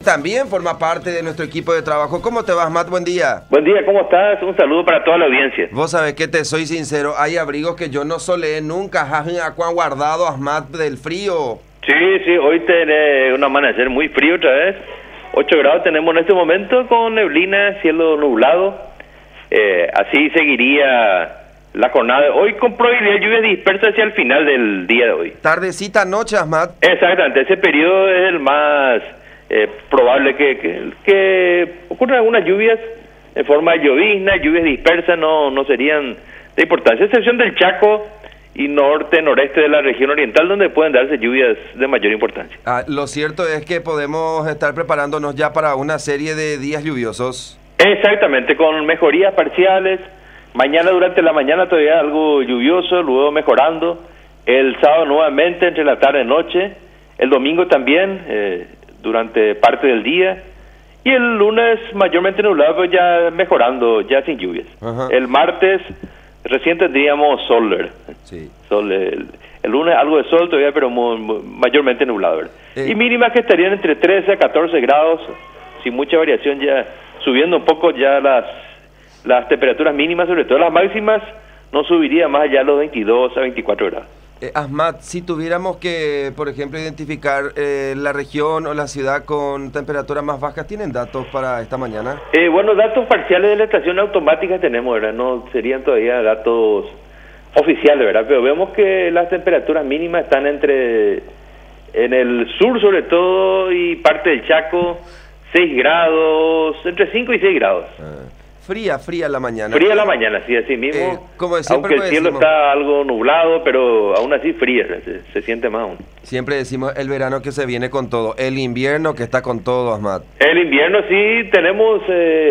también forma parte de nuestro equipo de trabajo. ¿Cómo te vas, Matt? Buen día. Buen día, ¿cómo estás? Un saludo para toda la audiencia. Vos sabés que te soy sincero, hay abrigos que yo no solé nunca, Juan guardado, Ahmad, del frío. Sí, hoy tiene un amanecer muy frío otra vez. 8 grados tenemos en este momento con neblina, cielo nublado. Así seguiría la jornada de hoy con probabilidad de lluvia dispersa hacia el final del día de hoy. Tardecita, noche, Ahmad. Exactamente, ese periodo es el más probable que ocurran algunas lluvias en forma de llovizna, lluvias dispersas no serían de importancia, excepción del Chaco y noreste de la región oriental, donde pueden darse lluvias de mayor importancia. Lo cierto es que podemos estar preparándonos ya para una serie de días lluviosos. Exactamente, con mejorías parciales. Mañana durante la mañana todavía algo lluvioso, luego mejorando. El sábado nuevamente entre la tarde y noche. El domingo también durante parte del día. Y el lunes mayormente nublado, pero ya mejorando, ya sin lluvias. Ajá. El martes recién tendríamos sol. Sí. Sol el lunes algo de sol todavía, pero mayormente nublado, ¿verdad? Y mínimas que estarían entre 13 a 14 grados, sin mucha variación, ya subiendo un poco ya las temperaturas mínimas, sobre todo las máximas, no subiría más allá de los 22 a 24 grados. Ahmad, si tuviéramos que, por ejemplo, identificar la región o la ciudad con temperaturas más bajas, ¿tienen datos para esta mañana? Bueno, datos parciales de la estación automática tenemos, ¿verdad? No serían todavía datos oficiales, ¿verdad? Pero vemos que las temperaturas mínimas están en el sur sobre todo y parte del Chaco, 6 grados, entre 5 y 6 grados. Fría la mañana. Fría la mañana, sí, así mismo. Aunque el cielo está algo nublado, pero aún así fría, se siente más aún. Siempre decimos el verano que se viene con todo, el invierno que está con todo, Ahmad. El invierno sí, tenemos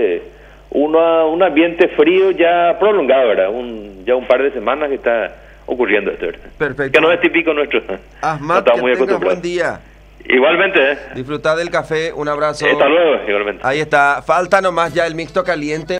un ambiente frío ya prolongado, ¿verdad? Ya un par de semanas que está ocurriendo esto, ¿verdad? Perfecto. Que no es típico nuestro. Ahmad, no que muy tengas buen día. Igualmente. Disfrutad del café, un abrazo. Hasta luego, igualmente. Ahí está, falta nomás ya el mixto caliente.